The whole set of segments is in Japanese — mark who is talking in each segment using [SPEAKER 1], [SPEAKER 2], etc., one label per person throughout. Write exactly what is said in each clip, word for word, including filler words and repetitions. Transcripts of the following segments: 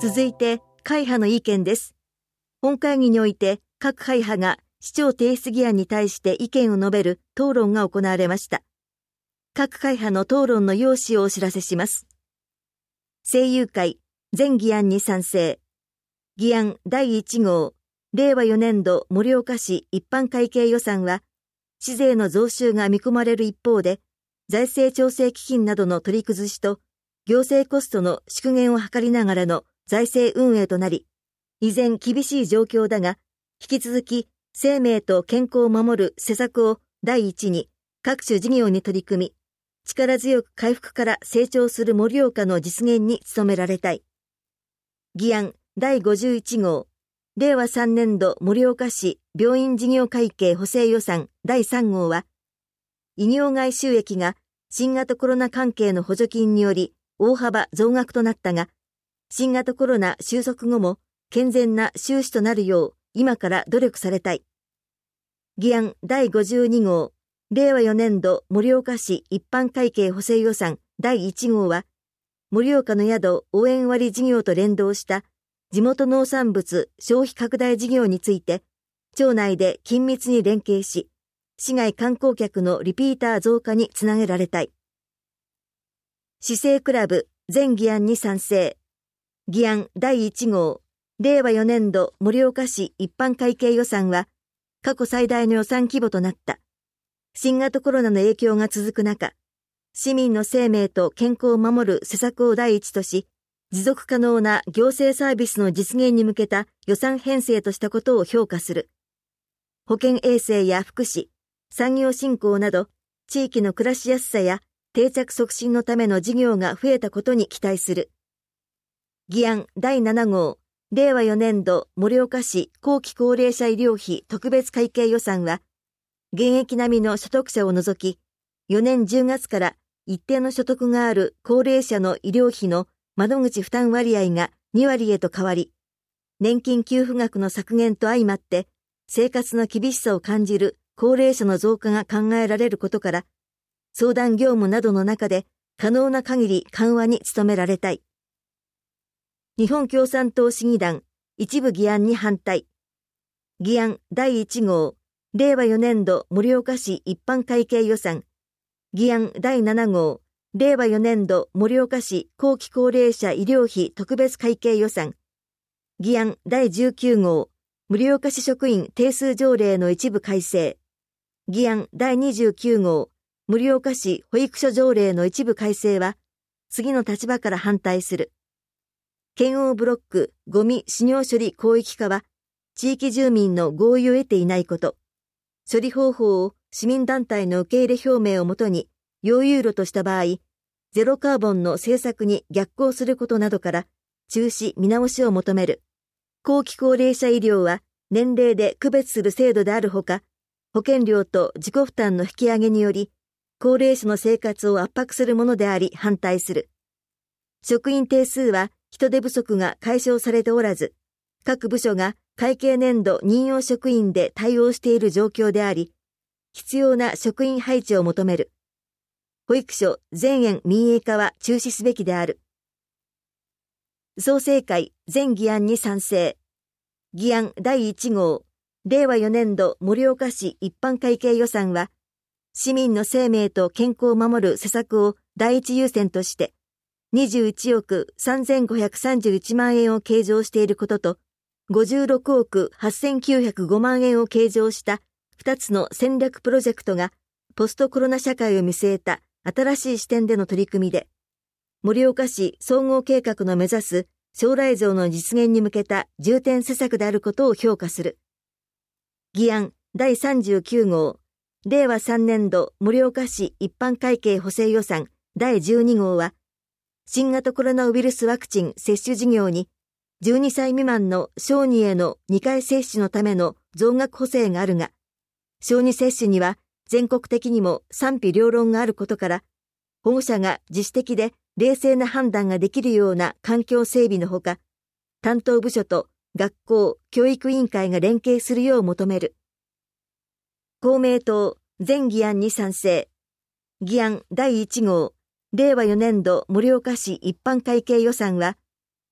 [SPEAKER 1] 続いて、会派の意見です。本会議において、各会派が市長提出議案に対して意見を述べる討論が行われました。各会派の討論の要旨をお知らせします。政友会、全議案に賛成。議案だいいち号、れいわよねんど盛岡市一般会計予算は、市税の増収が見込まれる一方で、財政調整基金などの取り崩しと、行政コストの縮減を図りながらの財政運営となり、依然厳しい状況だが、引き続き生命と健康を守る施策を第一に各種事業に取り組み、力強く回復から成長する盛岡の実現に努められたい。議案だいごじゅういち号、れいわさんねんど盛岡市病院事業会計補正予算だいさん号は、医療外収益が新型コロナ関係の補助金により大幅増額となったが、新型コロナ収束後も健全な収支となるよう今から努力されたい。議案だいごじゅうに号、れいわよねんど盛岡市一般会計補正予算だいいち号は、盛岡の宿応援割事業と連動した地元農産物消費拡大事業について、町内で緊密に連携し、市外観光客のリピーター増加につなげられたい。市政クラブ全議案に賛成。議案だいいち号、れいわよねんど盛岡市一般会計予算は、過去最大の予算規模となった。新型コロナの影響が続く中、市民の生命と健康を守る施策を第一とし、持続可能な行政サービスの実現に向けた予算編成としたことを評価する。保健衛生や福祉、産業振興など、地域の暮らしやすさや定着促進のための事業が増えたことに期待する。議案だいなな号、れいわよねんど盛岡市後期高齢者医療費特別会計予算は、現役並みの所得者を除き、よねんじゅうがつから一定の所得がある高齢者の医療費の窓口負担割合がに割へと変わり、年金給付額の削減と相まって生活の厳しさを感じる高齢者の増加が考えられることから、相談業務などの中で可能な限り緩和に努められたい。日本共産党市議団一部議案に反対。議案だいいち号、れいわよねんど盛岡市一般会計予算。議案だいなな号、れいわよねんど盛岡市後期高齢者医療費特別会計予算。議案だいじゅうきゅう号、盛岡市職員定数条例の一部改正。議案だいにじゅうきゅう号、盛岡市保育所条例の一部改正は、次の立場から反対する。県央ブロックゴミ使用処理広域化は、地域住民の合意を得ていないこと。処理方法を市民団体の受け入れ表明をもとに、要優路とした場合、ゼロカーボンの政策に逆行することなどから、中止見直しを求める。後期高齢者医療は年齢で区別する制度であるほか、保険料と自己負担の引き上げにより、高齢者の生活を圧迫するものであり反対する。職員定数は人手不足が解消されておらず、各部署が会計年度任用職員で対応している状況であり、必要な職員配置を求める。保育所全園民営化は中止すべきである。創成会全議案に賛成。議案だいいち号、れいわよねんど盛岡市一般会計予算は、市民の生命と健康を守る施策を第一優先として、にじゅういちおくさんぜんごひゃくさんじゅういちまん円を計上していることと、ごじゅうろくおくはっせんきゅうひゃくごまん円を計上したふたつの戦略プロジェクトが、ポストコロナ社会を見据えた新しい視点での取り組みで、盛岡市総合計画の目指す将来像の実現に向けた重点施策であることを評価する。議案だいさんじゅうきゅう号、れいわさんねんど盛岡市一般会計補正予算だいじゅうに号は、新型コロナウイルスワクチン接種事業にじゅうにさい未満の小児へのにかい接種のための増額補正があるが、小児接種には全国的にも賛否両論があることから、保護者が自主的で冷静な判断ができるような環境整備のほか、担当部署と学校・教育委員会が連携するよう求める。公明党全議案に賛成。議案だいいち号、れいわよねんど盛岡市一般会計予算は、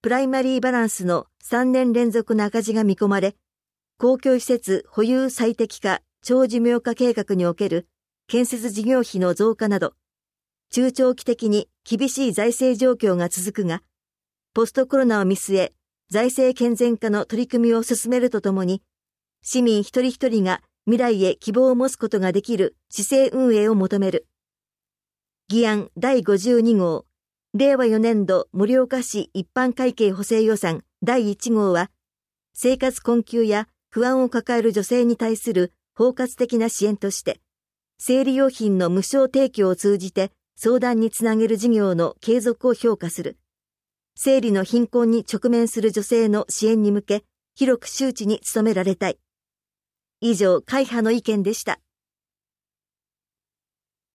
[SPEAKER 1] プライマリーバランスのさんねん連続の赤字が見込まれ、公共施設保有最適化長寿命化計画における建設事業費の増加など、中長期的に厳しい財政状況が続くが、ポストコロナを見据え、財政健全化の取り組みを進めるとともに、市民一人一人が未来へ希望を持つことができる市政運営を求める。議案だいごじゅうに号、令和よねん度盛岡市一般会計補正予算だいいち号は、生活困窮や不安を抱える女性に対する包括的な支援として、生理用品の無償提供を通じて相談につなげる事業の継続を評価する。生理の貧困に直面する女性の支援に向け、広く周知に努められたい。以上、会派の意見でした。